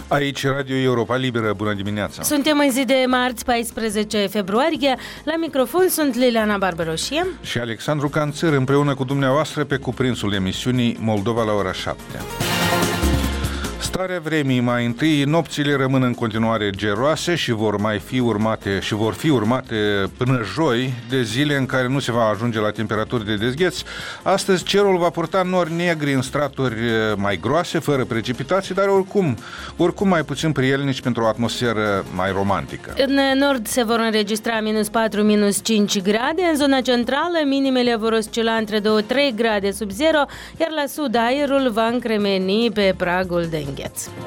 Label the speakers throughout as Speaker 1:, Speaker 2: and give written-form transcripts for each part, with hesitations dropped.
Speaker 1: Aici Radio Europa Liberă, bună dimineața!
Speaker 2: Suntem în zi de marți, 14 februarie. La microfon sunt Liliana Barbaroșie
Speaker 1: și Alexandru Canțăr, împreună cu dumneavoastră pe cuprinsul emisiunii Moldova la ora 7. Starea vremii: mai întâi, nopțile rămân în continuare geroase și vor fi urmate până joi de zile în care nu se va ajunge la temperaturi de dezgheț. Astăzi cerul va purta nori negri în straturi mai groase, fără precipitații, dar oricum mai puțin prielnici pentru o atmosferă mai romantică.
Speaker 2: În nord se vor înregistra -4, -5 grade, în zona centrală minimele vor oscila între 2-3 grade sub zero, iar la sud aerul va încremeni pe pragul de îngheț.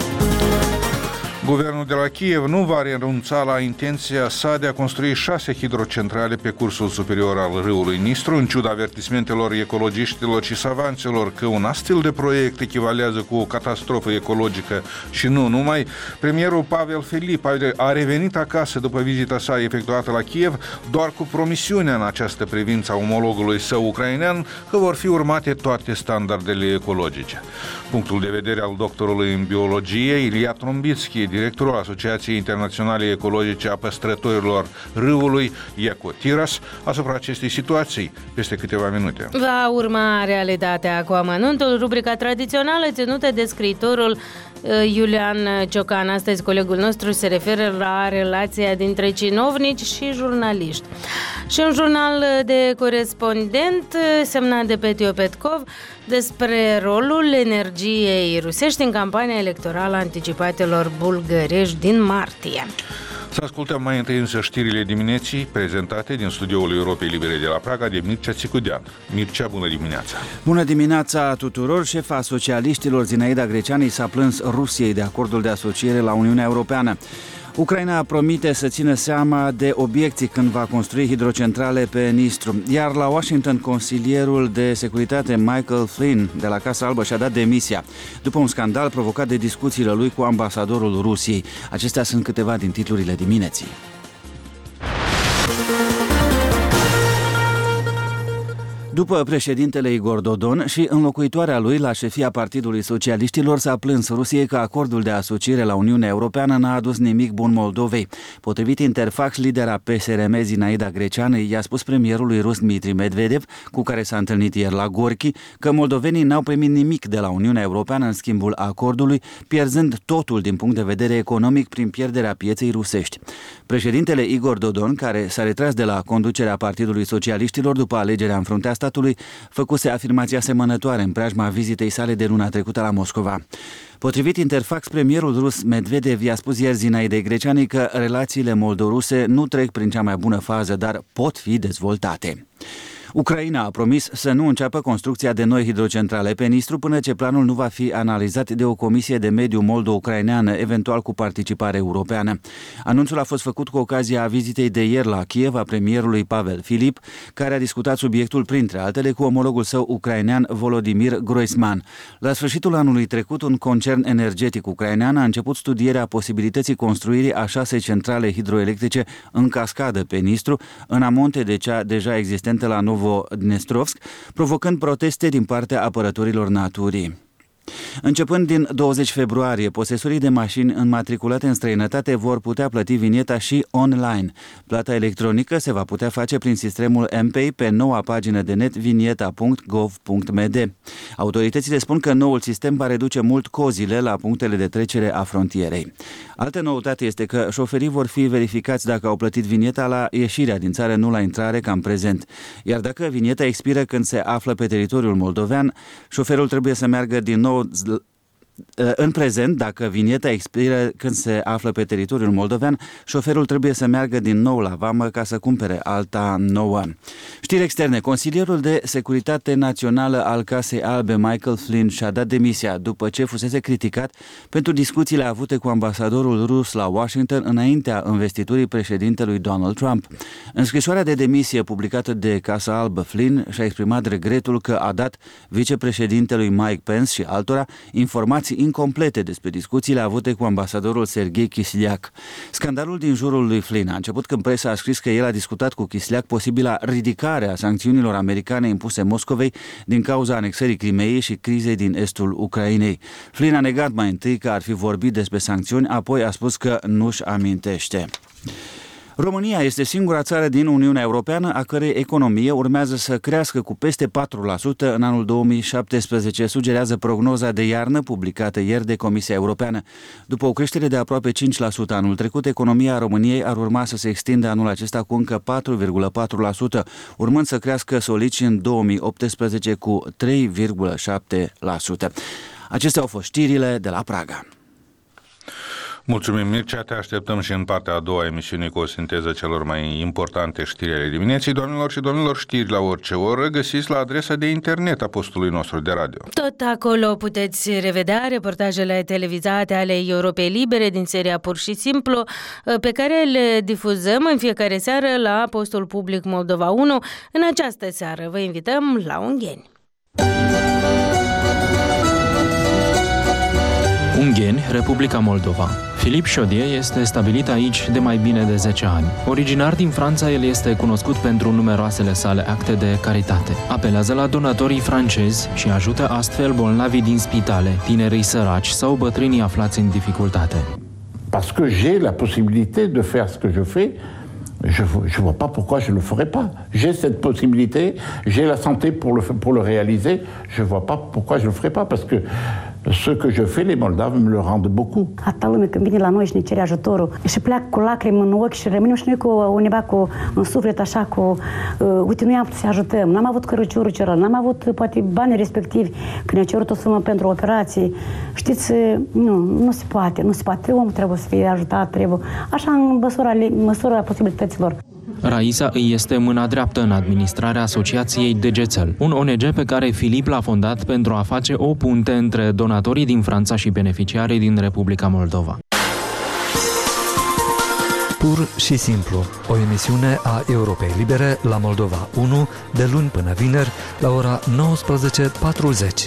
Speaker 1: Guvernul de la Kiev nu va renunța la intenția sa de a construi 6 hidrocentrale pe cursul superior al râului Nistru, în ciuda avertismentelor ecologiștilor și savanților că un astfel de proiect echivalează cu o catastrofă ecologică și nu numai. Premierul Pavel Filip a revenit acasă după vizita sa efectuată la Kiev, doar cu promisiunea în această privință a omologului său ucrainean că vor fi urmate toate standardele ecologice. Punctul de vedere al doctorului în biologie, Ilia Trombitski, directorul Asociației Internaționale Ecologice a Păstrătorilor Râului, Iaco Tiras, asupra acestei situații, peste câteva minute.
Speaker 2: Va urma Realitatea cu amănuntul, rubrica tradițională ținută de scriitorul Iulian Ciocan. Astăzi colegul nostru se referă la relația dintre cinovnici și jurnaliști. Și un jurnal de corespondent semnat de Petio Petkov despre rolul energiei rusești în campania electorală a anticipatelor bulgărești din martie.
Speaker 1: Să ascultăm mai întâi însă știrile dimineții prezentate din studioul Europei Libere de la Praga de Mircea Țicudean. Mircea, bună dimineața!
Speaker 3: Bună dimineața tuturor! Șefa socialiștilor Zinaida Greceanu s-a plâns Rusiei de acordul de asociere la Uniunea Europeană. Ucraina promite să țină seama de obiecții când va construi hidrocentrale pe Nistru, iar la Washington consilierul de securitate Michael Flynn de la Casa Albă și-a dat demisia după un scandal provocat de discuțiile lui cu ambasadorul Rusiei. Acestea sunt câteva din titlurile dimineții. După președintele Igor Dodon și înlocuitoarea lui la șefia Partidului Socialiștilor, s-a plâns Rusiei că acordul de asociere la Uniunea Europeană n-a adus nimic bun Moldovei. Potrivit Interfax, lidera PSRM Zinaida Greceanu i-a spus premierului rus Dmitri Medvedev, cu care s-a întâlnit ieri la Gorki, că moldovenii n-au primit nimic de la Uniunea Europeană în schimbul acordului, pierzând totul din punct de vedere economic prin pierderea pieței rusești. Președintele Igor Dodon, care s-a retras de la conducerea Partidului Socialiștilor după alegerea în fruntea statului, făcuse afirmații asemănătoare în preajma vizitei sale de luna trecută la Moscova. Potrivit Interfax, premierul rus Medvedev i-a spus ieri Zinaidei Greceanu că relațiile moldo-ruse nu trec prin cea mai bună fază, dar pot fi dezvoltate. Ucraina a promis să nu înceapă construcția de noi hidrocentrale pe Nistru până ce planul nu va fi analizat de o comisie de mediu moldo-ucraineană, eventual cu participare europeană. Anunțul a fost făcut cu ocazia vizitei de ieri la Kiev a premierului Pavel Filip, care a discutat subiectul printre altele cu omologul său ucrainean Volodymyr Groisman. La sfârșitul anului trecut, un concern energetic ucrainean a început studierea posibilității construirii a 6 centrale hidroelectrice în cascadă pe Nistru, în amonte de cea deja existentă la Novodnestrovsk, provocând proteste din partea apărătorilor naturii. Începând din 20 februarie, posesorii de mașini înmatriculate în străinătate vor putea plăti vinieta și online. Plata electronică se va putea face prin sistemul mPay pe noua pagină de net vinieta.gov.md. Autoritățile spun că noul sistem va reduce mult cozile la punctele de trecere a frontierei. Altă noutate este că șoferii vor fi verificați dacă au plătit vinieta la ieșirea din țară, nu la intrare, ca în prezent. Iar dacă vinieta expiră când se află pe teritoriul moldovean, șoferul trebuie să meargă din nou. În prezent, dacă vinieta expiră când se află pe teritoriul moldovean, șoferul trebuie să meargă din nou la vamă ca să cumpere alta nouă. Știri externe. Consilierul de securitate națională al Casei Albe, Michael Flynn, și-a dat demisia după ce fusese criticat pentru discuțiile avute cu ambasadorul rus la Washington înaintea investiturii președintelui Donald Trump. În scrisoarea de demisie publicată de Casa Albă, Flynn și-a exprimat regretul că a dat vicepreședintelui Mike Pence și altora informații incomplete despre discuțiile avute cu ambasadorul Serghei Kislyak. Scandalul din jurul lui Flynn a început când presa a scris că el a discutat cu Kislyak posibila ridicare limitare a sancțiunilor americane impuse Moscovei din cauza anexării Crimeei și crizei din estul Ucrainei. Flynn a negat mai întâi că ar fi vorbit despre sancțiuni, apoi a spus că nu-și amintește. România este singura țară din Uniunea Europeană a cărei economie urmează să crească cu peste 4% în anul 2017, sugerează prognoza de iarnă publicată ieri de Comisia Europeană. După o creștere de aproape 5% anul trecut, economia României ar urma să se extindă anul acesta cu încă 4,4%, urmând să crească solid și în 2018 cu 3,7%. Acestea au fost știrile de la Praga.
Speaker 1: Mulțumim, Mircea, te așteptăm și în partea a doua a emisiunii cu o sinteză celor mai importante știri ale dimineții. Doamnelor și domnilor, știri la orice oră găsiți la adresa de internet a postului nostru de radio.
Speaker 2: Tot acolo puteți revedea reportajele televizate ale Europei Libere din seria Pur și Simplu, pe care le difuzăm în fiecare seară la postul public Moldova 1. În această seară vă invităm la Ungheni.
Speaker 4: Ungheni, Republica Moldova. Filip Șodie este stabilit aici de mai bine de 10 ani. Originar din Franța, el este cunoscut pentru numeroasele sale acte de caritate. Apelează la donatorii francezi și ajută astfel bolnavii din spitale, tinerii săraci sau bătrânii aflați în dificultate.
Speaker 5: Parce que j'ai la possibilité de faire ce que je fais, je vois pas pourquoi je le ferais pas. J'ai cette possibilité, j'ai la santé pour le réaliser, je vois pas pourquoi je le ferais pas, parce que ce que je fais, les Moldaves me le rendent beaucoup.
Speaker 6: Atâta lume când vine la noi și ne cere ajutorul și pleacă cu lacrimi în ochi și rămânem și noi cu undeva în suflet așa cu uite, noi am putut să ajutăm, n-am avut căruciorul celălalt, n-am avut poate banii respectivi când ne-a cerut o sumă pentru operații. Știți, nu se poate, omul trebuie să fie ajutat, trebuie așa în măsura posibilităților.
Speaker 4: Raisa îi este mâna dreaptă în administrarea asociației Degețel, un ONG pe care Filip l-a fondat pentru a face o punte între donatorii din Franța și beneficiarii din Republica Moldova.
Speaker 7: Pur și simplu, o emisiune a Europei Libere la Moldova 1, de luni până vineri, la ora 19:40.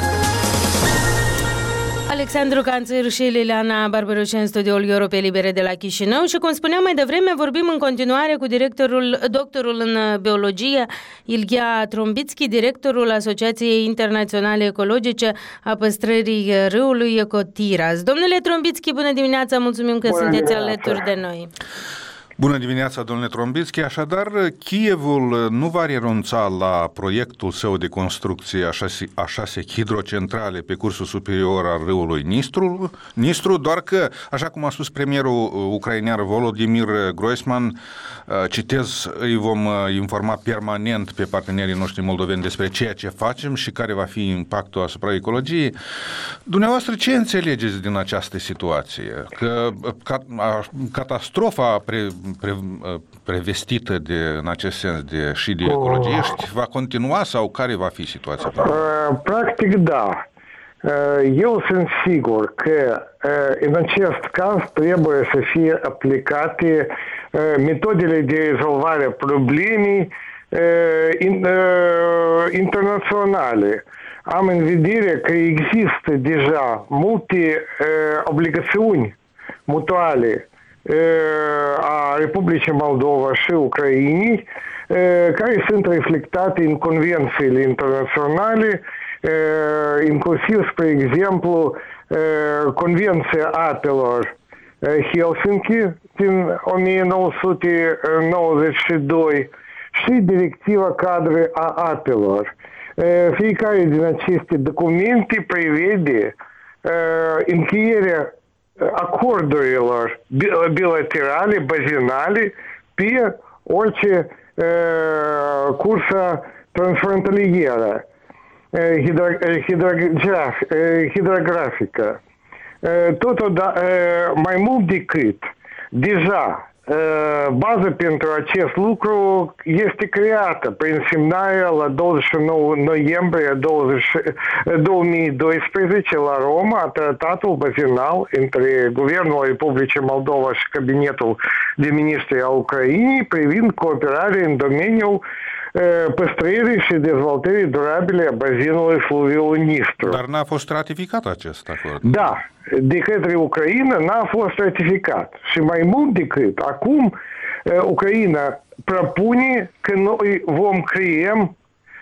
Speaker 2: Alexandru Canțir și Liliana Barberușe în studioul Europei Libere de la Chișinău și, cum spuneam mai devreme, vorbim în continuare cu doctorul în biologie Ilghea Trombitski, directorul Asociației Internaționale Ecologice a Păstrării Râului Ecotiras. Domnule Trombitski, bună dimineața, mulțumim că sunteți alături de noi.
Speaker 1: Bună dimineața, domnule Trombitski. Așadar, Kievul nu va renunța la proiectul său de construcție a 6 hidrocentrale pe cursul superior al râului Nistru, doar că, așa cum a spus premierul ucrainean Volodymyr Groisman, citez, îi vom informa permanent pe partenerii noștri moldoveni despre ceea ce facem și care va fi impactul asupra ecologiei. Dumneavoastră, ce înțelegeți din această situație? Că catastrofa prevestită în acest sens și de ecologiști va continua sau care va fi situația?
Speaker 8: Practic, da. Eu sunt sigur că în acest caz trebuie să fie aplicate metodele de rezolvare a problemei internaționale. Am în vedere că există deja multe obligațiuni mutuale a Republicii Moldova și Ucrainei, care sunt reflectate în convențiile internaționale, inclusiv, spre exemplu, Convenția apelor Helsinki din 1992 și Directiva cadru a apelor. Fiecare din aceste documente prevede încheierea acordurilor bilaterale, bazinale, pe orice cursă transfrontalieră, hidrografică. Totodată, mai mult decât, deja, baza pentru acest lucru este creată prin semnarea la 29 noiembrie 2012 la Roma a tratatul bazinal între Guvernul Republicii Moldova și Cabinetul de Ministri al Ucrainei privind cooperarea în domeniul păstrării și dezvoltării durabile a bazinului fluviului Nistru.
Speaker 1: Dar n-a fost ratificat acest acord.
Speaker 8: Da, de către Ucraina n-a fost ratificat. Și mai mult decât, acum Ucraina propune că noi vom creăm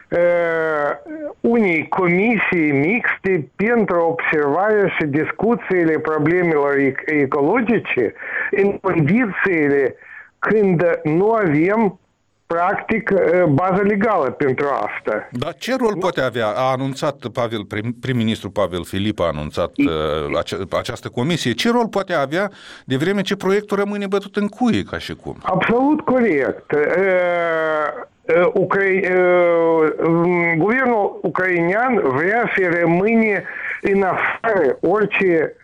Speaker 8: unei comisii mixte pentru observarea și discuțiile problemelor ecologice în condițiile când nu avem practic bază legală pentru asta.
Speaker 1: Dar ce rol poate avea? A anunțat prim-ministru Pavel Filip a anunțat această comisie. Ce rol poate avea de vreme ce proiectul rămâne bătut în cuie ca și cum?
Speaker 8: Absolut corect. Guvernul ucrainean vrea să rămâne în afară orice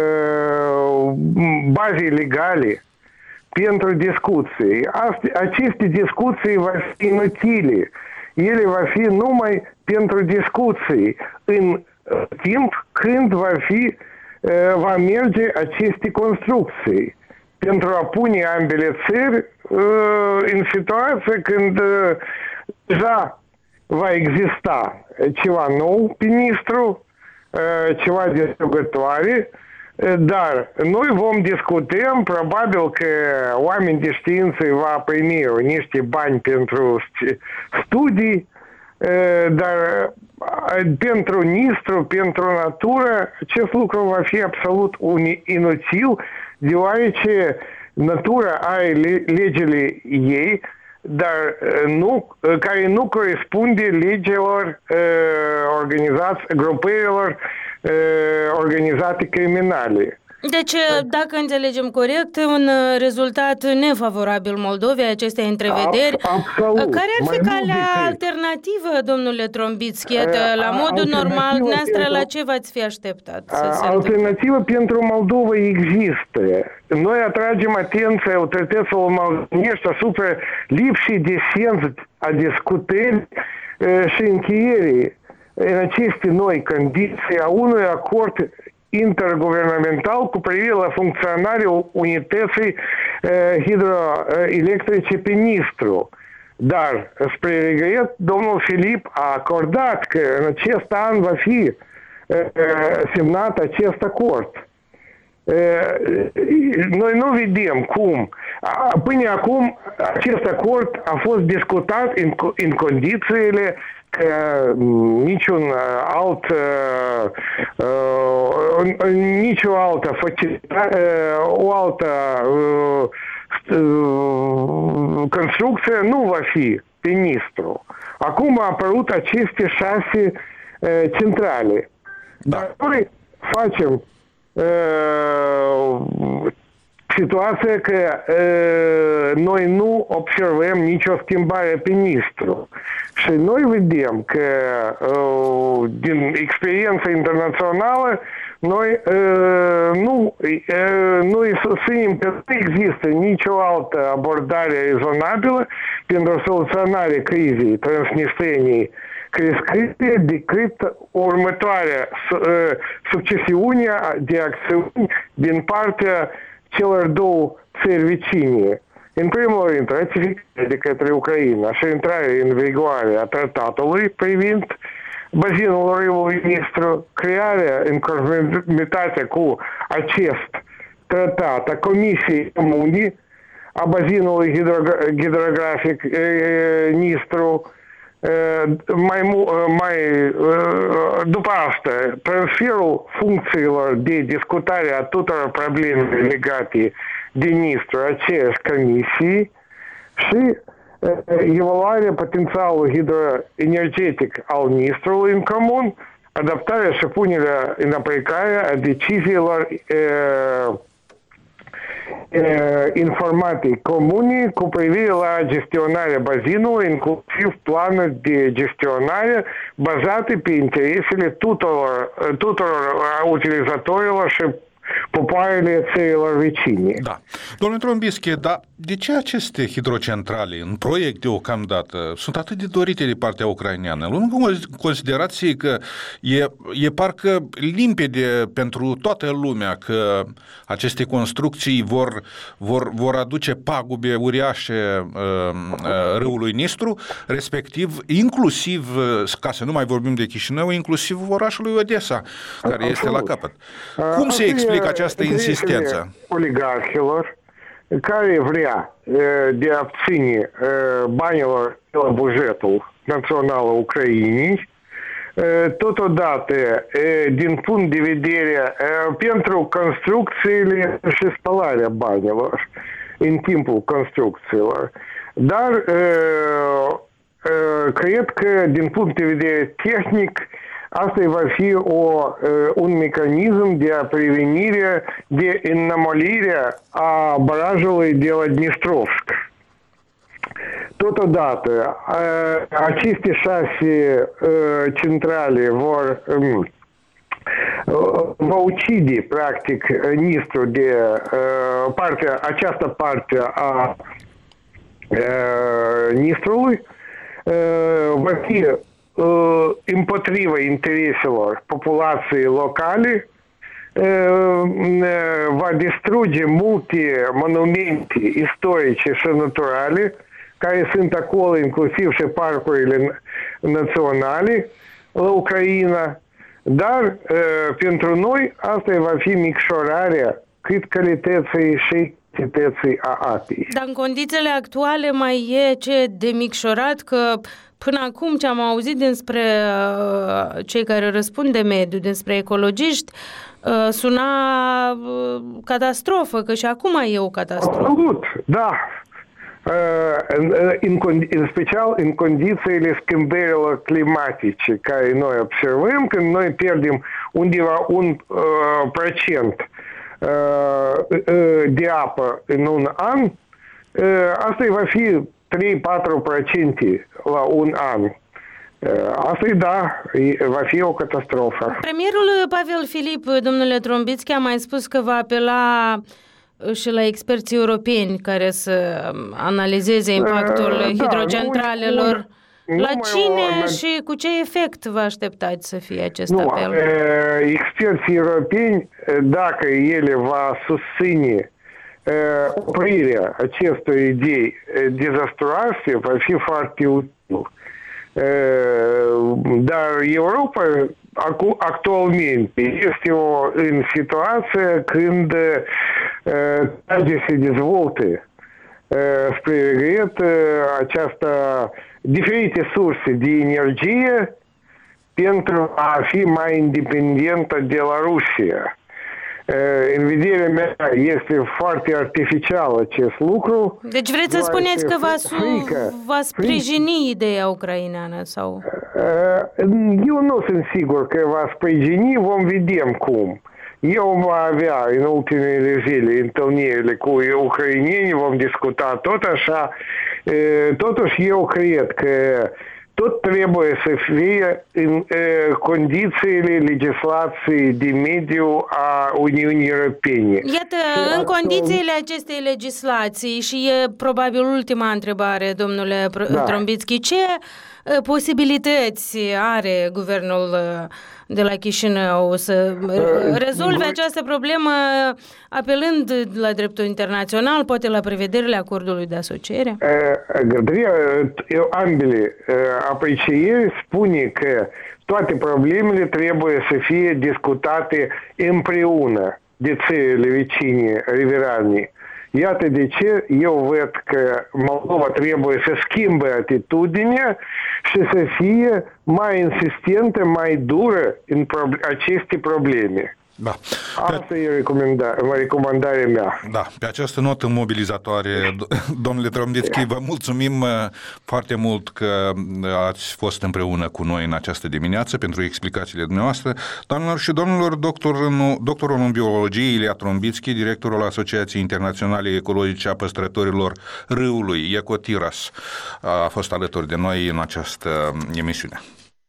Speaker 8: baze legale pentru discuții. Aceste discuții vor fi inutile. Ele vor fi numai pentru discuții în timp când va merge aceste construcții. Pentru a pune ambele țări în situație când deja va exista ceva nou pe Nistru, ceva distrugătoare, dar noi vom discuta, probabil că oameni de știință va primi niște bani pentru studii, dar pentru Nistru, pentru natură, acest lucru va fi absolut inutil, deoarece natura are legile ei, dar care nu corespunde legilor grupărilor organizate criminale.
Speaker 2: Deci, dacă înțelegem corect, un rezultat nefavorabil Moldovei, aceste întrevederi.
Speaker 8: Absolut.
Speaker 2: Care ar fi calea alternativă, domnule Trombitski? La modul normal, noastră, la ce v-ați fi așteptat?
Speaker 8: Alternativă pentru Moldova există. Noi atragem atenția autorităților moldovenești asupra lipsii de sens a discutării și încheierii în aceste noi condiții a unui acord interguvernamental cu privire la funcționarea unității hidroelectrice pe Nistru. Dar, spre regret, domnul Filip a acordat că în acest an va fi semnat acest acord. Noi nu vedem cum. Până acum, acest acord a fost discutat în condițiile că nicio altă construcție nu va fi pe Nistru. Acum a apărut aceste 6 centrale. Dar noi facem situația că noi nu observăm nicio schimbare pe Nistru. Și noi vedem că din experiența internațională noi nu susținem că nu există nicio altă abordare rezonabilă pentru soluționarea crizei transnistreniei crescute decât următoarea succesiune de acțiuni din partea celor două țări vecine. În primul rând, ratificarea de către Ucraina și intrarea în vigoare a tratatului privind bazinul râului Nistru, crearea în conformitate cu acest tratat a Comisiei Comune a bazinului hidrografic Nistru, după asta, transferul funcțiilor de discutare a tuturor problemelor legate de Nistru aceeași comisii și evaluarea potențialului hidroenergetic al Nistrului în comun, adaptarea și punerea în aplicare a deciziilor informații comune cu privire la gestionarea bazinului, inclusiv planuri de gestionare bazate pe interesele tuturor utilizatorilor și popoarele țărilor vecine.
Speaker 1: Da. Domnule Trombitski, dar de ce aceste hidrocentrale în proiect deocamdată sunt atât de dorite de partea ucraineană? Luăm în considerație că e parcă limpede pentru toată lumea că aceste construcții vor aduce pagube uriașe râului Nistru, respectiv inclusiv, ca să nu mai vorbim de Chișinău, inclusiv orașului Odessa, care este la capăt. Cum se explică această insistență?
Speaker 8: Oligarhilor care vrea de a obține banilor de la bugetul național al Ucrainei, totodată, din punct de vedere pentru construcțiile și spălarea banilor în timpul construcțiilor. Dar cred că, din punct de vedere tehnic, asta va fi un mecanism de a prevenire de înămolire a barajului de la Dnistrovsk. Totodată, aceste 6 centrale va ucide, practic, Nistru de această parte a Nistrului, va fi împotriva intereselor populației locale, va distruge multe monumente istorice și naturale care sunt acolo, inclusiv și parcurile naționale la Ucraina, dar pentru noi asta va fi micșorarea cât calității și cantității a apei.
Speaker 2: Dar în condițiile actuale mai e ce de micșorat, că până acum ce am auzit dinspre cei care răspund de mediu, dinspre ecologiști, suna catastrofă, că și acum e o catastrofă.
Speaker 8: Absolut, da. În special în condițiile schimbărilor climatice care noi observăm, când noi pierdem undeva 1% de apă în un an, asta va fi 3-4% la un an. Asta va fi o catastrofă.
Speaker 2: Premierul Pavel Filip, domnule Trombitski, a mai spus că va apela și la experții europeni care să analizeze impactul hidrocentralelor. La cine și cu ce efect vă așteptați să fie acest apel?
Speaker 8: Experții europeni, dacă ele va susține oprirea acestor idei dezastruoase, va fi foarte util. Dar Europa actualmente este în situație când se dezvoltă spre regret diferite surse de energie pentru a fi mai independentă de la Rusia. În vederea mea este foarte artificial acest lucru.
Speaker 2: Deci vreți să spuneți că va sprijini ideea ucraineană? Sau?
Speaker 8: Eu nu sunt sigur că va sprijini, vom vedem cum. Eu voi avea în ultimele zile întâlnirile cu ucraineni, vom discuta tot așa. Totuși eu cred că tot trebuie să fie în condițiile legislației de mediu a Uniunii Europene.
Speaker 2: Iată, în condițiile acestei legislații, și e probabil ultima întrebare, domnule Trombitski, ce posibilități are guvernul de la Chișinău să rezolve această problemă apelând la dreptul internațional, poate la prevederile acordului de asociere?
Speaker 8: Ambele aprecieri spune că toate problemele trebuie să fie discutate împreună de țările vecine, riverane. Iată de ce eu văd că Moldova trebuie să schimbe atitudinea și să fie mai insistentă, mai dură în aceste probleme.
Speaker 1: Da.
Speaker 8: Asta e recomandarea mea.
Speaker 1: Da, pe această notă mobilizatoare, domnule Trombitski, vă mulțumim foarte mult că ați fost împreună cu noi în această dimineață pentru explicațiile dumneavoastră. Doamnelor și domnilor, doctorul în biologie Ilia Trombitski, directorul Asociației Internaționale Ecologice a Păstrătorilor Râului, Ecotiras, a fost alături de noi în această emisiune.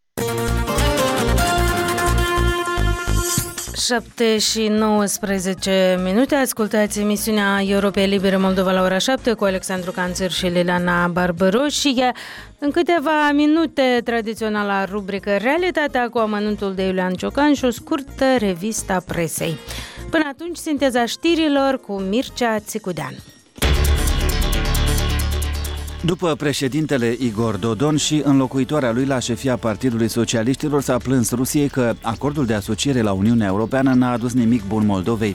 Speaker 2: 7:19. Ascultați emisiunea Europei Libere Moldova la ora 7 cu Alexandru Canțăr și Liliana Barbăroșie. În câteva minute, tradiționala rubrică Realitatea cu amănuntul de Iulian Ciocan și o scurtă revista presei. Până atunci, sinteza știrilor cu Mircea Țicudean.
Speaker 3: După președintele Igor Dodon și înlocuitoarea lui la șefia Partidului Socialiștilor s-a plâns Rusiei că acordul de asociere la Uniunea Europeană n-a adus nimic bun Moldovei.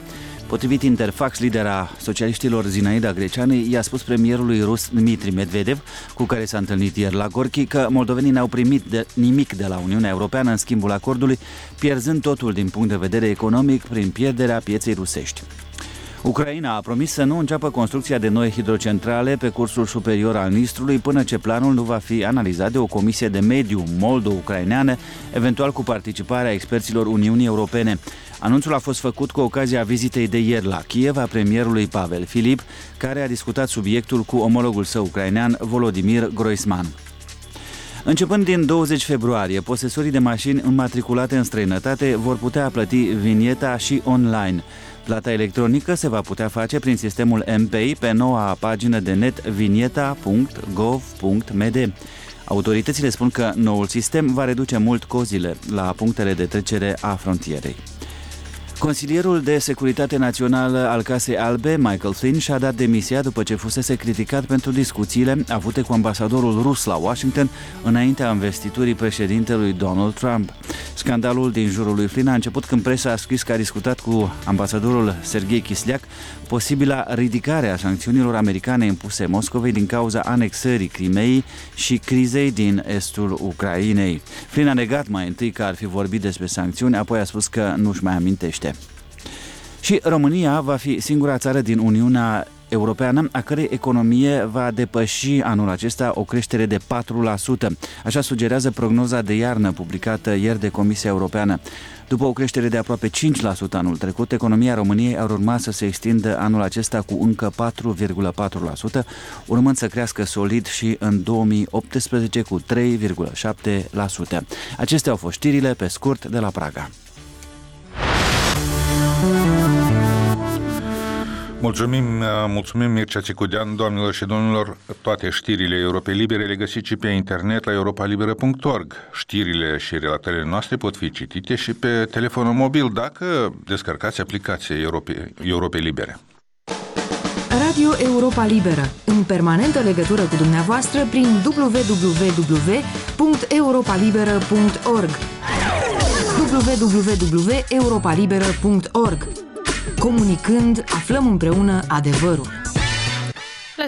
Speaker 3: Potrivit Interfax, lidera socialiștilor Zinaida Greceanu i-a spus premierului rus Dmitri Medvedev, cu care s-a întâlnit ieri la Gorki, că moldovenii n-au primit nimic de la Uniunea Europeană în schimbul acordului, pierzând totul din punct de vedere economic prin pierderea pieței rusești. Ucraina a promis să nu înceapă construcția de noi hidrocentrale pe cursul superior al Nistrului până ce planul nu va fi analizat de o comisie de mediu moldo-ucraineană, eventual cu participarea experților Uniunii Europene. Anunțul a fost făcut cu ocazia vizitei de ieri la Kiev a premierului Pavel Filip, care a discutat subiectul cu omologul său ucrainean Volodymyr Groisman. Începând din 20 februarie, posesorii de mașini înmatriculate în străinătate vor putea plăti vinieta și online. Plata electronică se va putea face prin sistemul mPay pe noua pagină de net vinieta.gov.md. Autoritățile spun că noul sistem va reduce mult cozile la punctele de trecere a frontierei. Consilierul de Securitate Națională al Casei Albe, Michael Flynn, și-a dat demisia după ce fusese criticat pentru discuțiile avute cu ambasadorul rus la Washington înaintea investiturii președintelui Donald Trump. Scandalul din jurul lui Flynn a început când presa a scris că a discutat cu ambasadorul Serghei Kislyak posibila ridicare a sancțiunilor americane impuse Moscovei din cauza anexării Crimeei și crizei din estul Ucrainei. Flynn a negat mai întâi că ar fi vorbit despre sancțiuni, apoi a spus că nu-și mai amintește. Și România va fi singura țară din Uniunea Europeană a cărei economie va depăși anul acesta o creștere de 4%. Așa sugerează prognoza de iarnă publicată ieri de Comisia Europeană. După o creștere de aproape 5% anul trecut, economia României ar urma să se extindă anul acesta cu încă 4,4%, urmând să crească solid și în 2018 cu 3,7%. Acestea au fost știrile pe scurt de la Praga.
Speaker 1: Mulțumim Mircea Țicudean, doamnelor și domnilor. Toate știrile Europei Libere le găsiți și pe internet la europalibera.org. Știrile și relatările noastre pot fi citite și pe telefonul mobil dacă descărcați aplicația Europei Libere.
Speaker 9: Radio Europa Liberă, în permanentă legătură cu dumneavoastră prin www.europalibera.org www.europalibera.org. Comunicând, aflăm împreună adevărul.
Speaker 2: La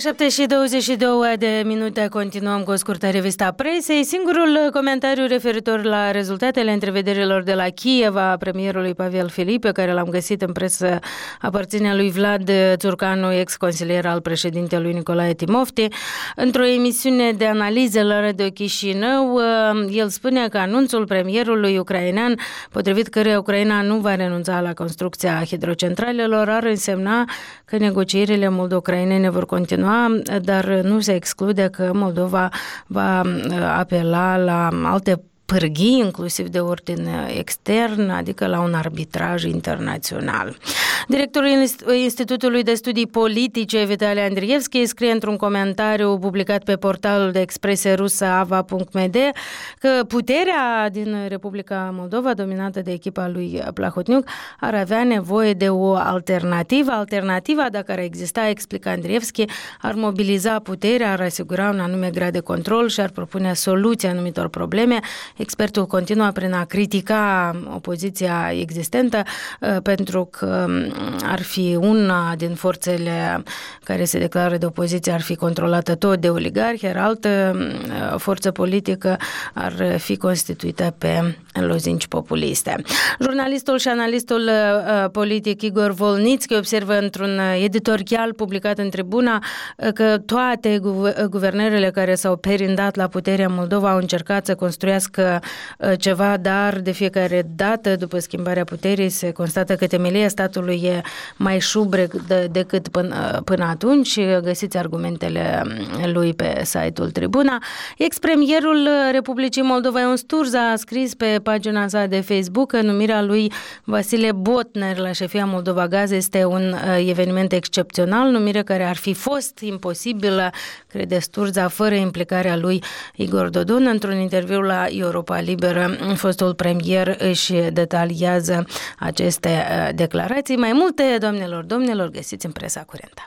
Speaker 2: 7:22 de minute continuăm cu o scurtă revistă a presei. Singurul comentariu referitor la rezultatele întrevederilor de la Kiev a premierului Pavel Filip, pe care l-am găsit în presă, aparține lui Vlad Țurcanu, ex-consilier al președintelui Nicolae Timofti. Într-o emisiune de analiză la Radio Chișinău, el spune că anunțul premierului ucrainean, potrivit căruia Ucraina nu va renunța la construcția hidrocentralelor, ar însemna că negocierile moldo-ucrainene vor continua, dar nu se exclude că Moldova va apela la alte pârghii, inclusiv de ordin extern, adică la un arbitraj internațional. Directorul Institutului de Studii Politice, Vitali Andrievski, scrie într-un comentariu publicat pe portalul de expresie rusă ava.md că puterea din Republica Moldova, dominată de echipa lui Plahotniuc, ar avea nevoie de o alternativă. Alternativa, dacă ar exista, explică Andrievski, ar mobiliza puterea, ar asigura un anume grad de control și ar propune soluția anumitor probleme. Expertul continuă prin a critica opoziția existentă pentru că ar fi una din forțele care se declară de opoziție ar fi controlată tot de oligarhi, iar altă forță politică ar fi constituită pe lozinci populiste. Jurnalistul și analistul politic Igor Volnitski observă într-un editorial publicat în Tribuna că toate guvernările care s-au perindat la puterea Moldova au încercat să construiască ceva, dar de fiecare dată după schimbarea puterii se constată că temelia statului e mai șubrec decât până atunci. Găsiți argumentele lui pe site-ul Tribuna. Ex-premierul Republicii Moldova Ion Sturza a scris pe pagina sa de Facebook că numirea lui Vasile Botner la șefia Moldova Gaz este un eveniment excepțional, numire care ar fi fost imposibilă, crede Sturza, fără implicarea lui Igor Dodon. Într-un interviu la Europa Liberă, fostul premier își detaliază aceste declarații. Mai multe, doamnelor, domnilor, găsiți în presa curentă.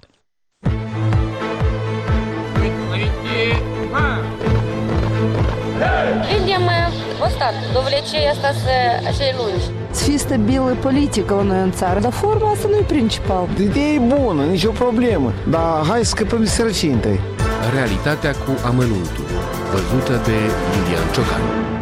Speaker 10: Видимо, вот так, до влечения остаться lungi. să fie stabilă politică la noi în țară. Dar forma asta nu e principal.
Speaker 11: Ideea e bună, nicio problemă, dar hai să scăpăm de sărăcie întâi.
Speaker 12: Realitatea cu amănuntul, văzută de Iulian Ciocan.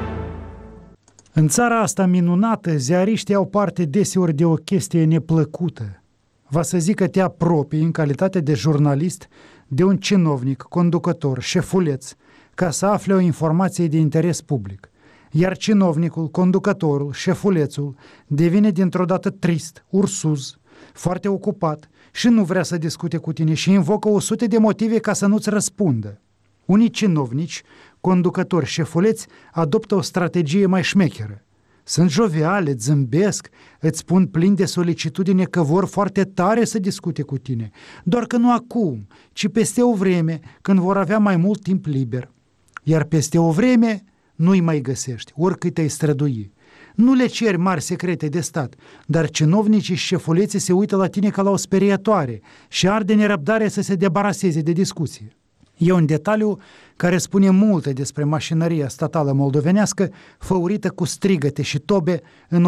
Speaker 13: În țara asta minunată, ziariștii au parte deseori de o chestie neplăcută. Va să zic că te apropii în calitate de jurnalist de un cinovnic, conducător, șefuleț, ca să afle o informație de interes public. Iar cinovnicul, conducătorul, șefulețul devine dintr-o dată trist, ursuz, foarte ocupat și nu vrea să discute cu tine și invocă 100 de motive ca să nu-ți răspundă. Unii cinovnici, conducători, șefuleți, adoptă o strategie mai șmecheră. Sunt joviale, zâmbesc, îți spun plin de solicitudine că vor foarte tare să discute cu tine, doar că nu acum, ci peste o vreme, când vor avea mai mult timp liber. Iar peste o vreme nu-i mai găsești, oricât te-ai strădui. Nu le ceri mari secrete de stat, dar cinovnicii și șefuleții se uită la tine ca la o sperietoare și arde nerăbdare să se debaraseze de discuție. E un detaliu care spune multe despre mașinăria statală moldovenească făurită cu strigăte și tobe în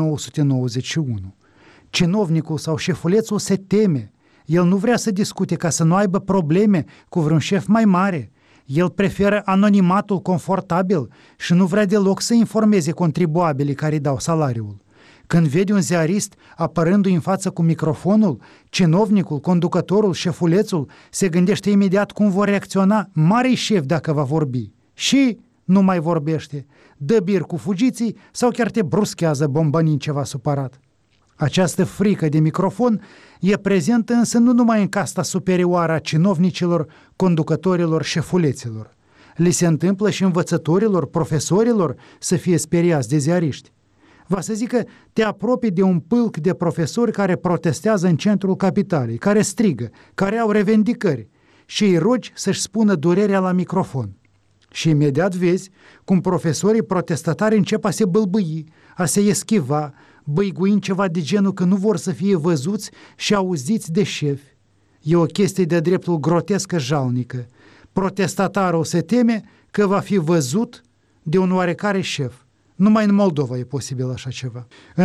Speaker 13: 1991. Cinovnicul sau șefulețul se teme. El nu vrea să discute ca să nu aibă probleme cu vreun șef mai mare. El preferă anonimatul confortabil și nu vrea deloc să informeze contribuabilii care îi dau salariul. Când vede un ziarist apărându-i în față cu microfonul, cinovnicul, conducătorul, șefulețul se gândește imediat cum vor reacționa marii șef dacă va vorbi. Și nu mai vorbește, dă bir cu fugiții sau chiar te bruschează bombănind ceva supărat. Această frică de microfon e prezentă însă nu numai în casta superioară a cinovnicilor, conducătorilor, șefuleților. Li se întâmplă și învățătorilor, profesorilor să fie speriați de ziariști. Va să zic că te apropii de un pâlc de profesori care protestează în centrul capitalei, care strigă, care au revendicări și îi rogi să-și spună durerea la microfon. Și imediat vezi cum profesorii protestatari încep a se bâlbâi, a se eschiva, băiguind ceva de genul că nu vor să fie văzuți și auziți de șefi. E o chestie de dreptul grotescă jalnică. Protestatarul se teme că va fi văzut de un oarecare șef. Numai în Moldova e posibil așa ceva. În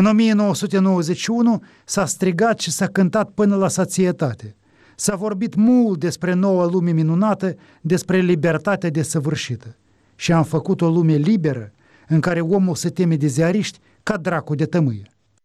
Speaker 13: 1991 s-a strigat și s-a cântat până la sațietate. S-a vorbit mult despre noua lume minunată, despre libertatea desăvârșită. Și am făcut o lume liberă, în care omul se teme de ziariști ca dracu de tămâie.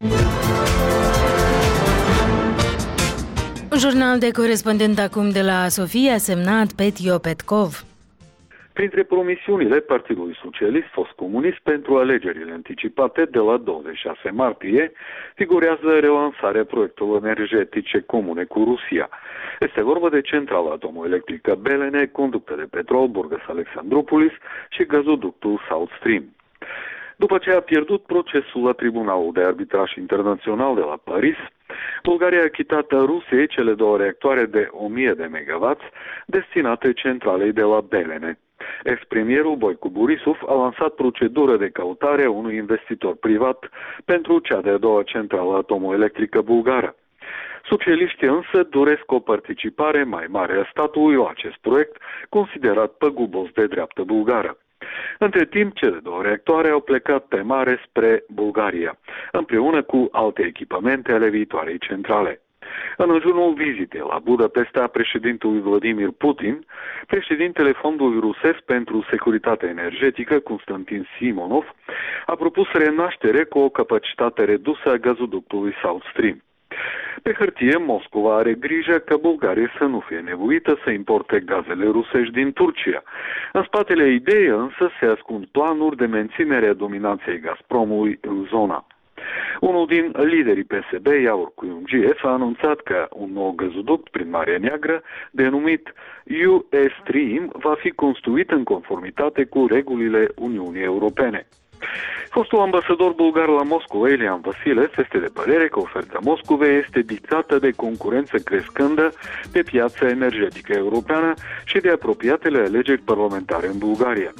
Speaker 2: Jurnal de corespondent acum de la Sofia, semnat Petio Petkov.
Speaker 14: Printre promisiunile Partidului Socialist Fost Comunist pentru alegerile anticipate de la 26 martie figurează relansarea proiectelor energetice comune cu Rusia. Este vorba de centrala atomoelectrică Belene, conductă de petrol Burgas-Alexandroupolis și gazoductul South Stream. După ce a pierdut procesul la Tribunalul de Arbitraj Internațional de la Paris, Bulgaria a achitat Rusiei cele 2 reactoare de 1000 de MW destinate centralei de la Belene. Ex-premierul Boicu Borisov a lansat procedură de căutare a unui investitor privat pentru cea de-a doua centrală atomoelectrică bulgară. Socialiștii însă doresc o participare mai mare a statului la acest proiect, considerat păgubos de dreaptă bulgară. Între timp, cele 2 reactoare au plecat pe mare spre Bulgaria, împreună cu alte echipamente ale viitoarei centrale. În ajunul vizitei la Budapesta a președintelui Vladimir Putin, președintele Fondului Rusesc pentru Securitate Energetică, Constantin Simonov, a propus renaștere cu o capacitate redusă a gazoductului South Stream. Pe hârtie, Moscova are grijă ca Bulgaria să nu fie nevoită să importe gazele rusești din Turcia. În spatele ideii însă se ascund planuri de menținere a dominanței Gazpromului în zona. Unul din liderii PSB, Iaur Cuyungiev, a anunțat că un nou gazoduct prin Marea Neagră, denumit US Stream, va fi construit în conformitate cu regulile Uniunii Europene. Fostul ambasador bulgar la Moscova, Ilian Vasilev, este de părere că oferta Moscovei este dictată de concurență crescândă pe piața energetică europeană și de apropiatele alegeri parlamentare în Bulgaria.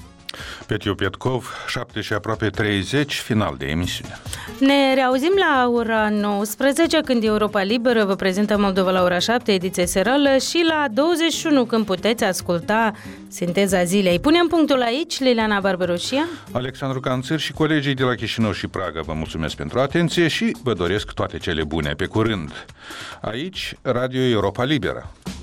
Speaker 1: Petiu Petkov, 7 și aproape 30, final de emisiune.
Speaker 2: Ne reauzim la ora 19, când Europa Liberă vă prezintă Moldova la ora 7, ediție serală, și la 21, când puteți asculta Sinteza Zilei. Punem punctul aici, Liliana Barbaroșia,
Speaker 1: Alexandru Canțăr și colegii de la Chișinău și Praga vă mulțumesc pentru atenție și vă doresc toate cele bune. Pe curând! Aici, Radio Europa Liberă.